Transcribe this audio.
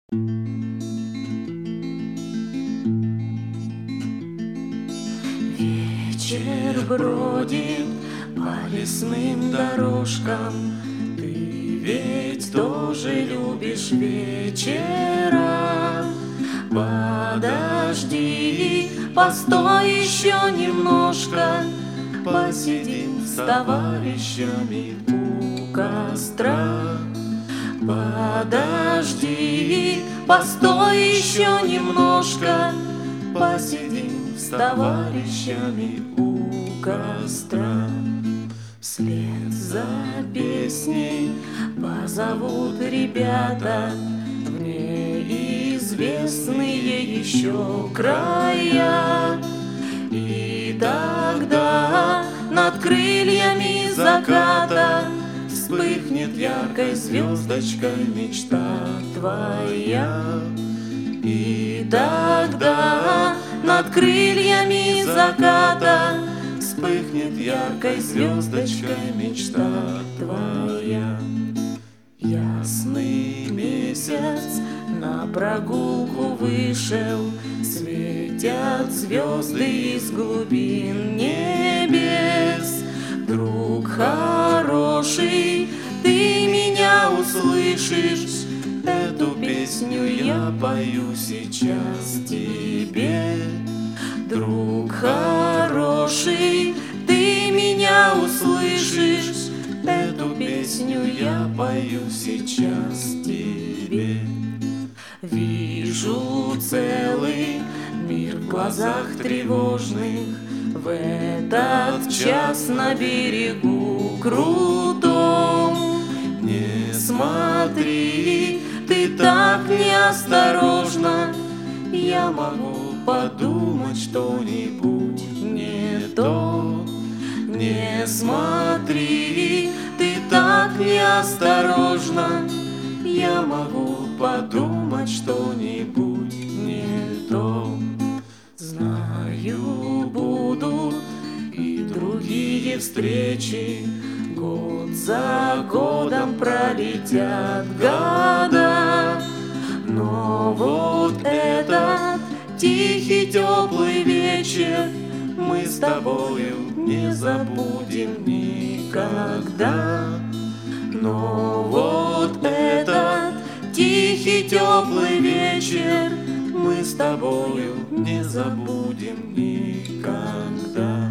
Вечер бродит по лесным дорожкам. Ты ведь тоже любишь вечера. Подожди, постой еще немножко, посидим с товарищами у костра. Подожди, постой еще немножко, посидим с товарищами у костра. Вслед за песней позовут ребята в неизвестные еще края. И тогда над крыльями заката вспыхнет яркой звездочкой мечта твоя. И тогда над крыльями заката вспыхнет яркой звездочкой мечта твоя. Ясный месяц на прогулку вышел, светят звезды из глубин небес. Друг хороший, ты меня услышишь? Эту песню я пою сейчас тебе. Друг хороший, ты меня услышишь? Эту песню я пою сейчас тебе. Вижу целый мир в глазах тревожных, в этот час на берегу крутом. Не смотри, ты так неосторожно, я могу подумать что-нибудь не то. Не смотри, ты так неосторожно, я могу подумать что-нибудь не то. Знаю, будут и другие встречи, год за годом пролетят года, но вот этот тихий теплый вечер мы с тобою не забудем никогда. Но вот этот тихий теплый вечер мы с тобою не забудем никогда.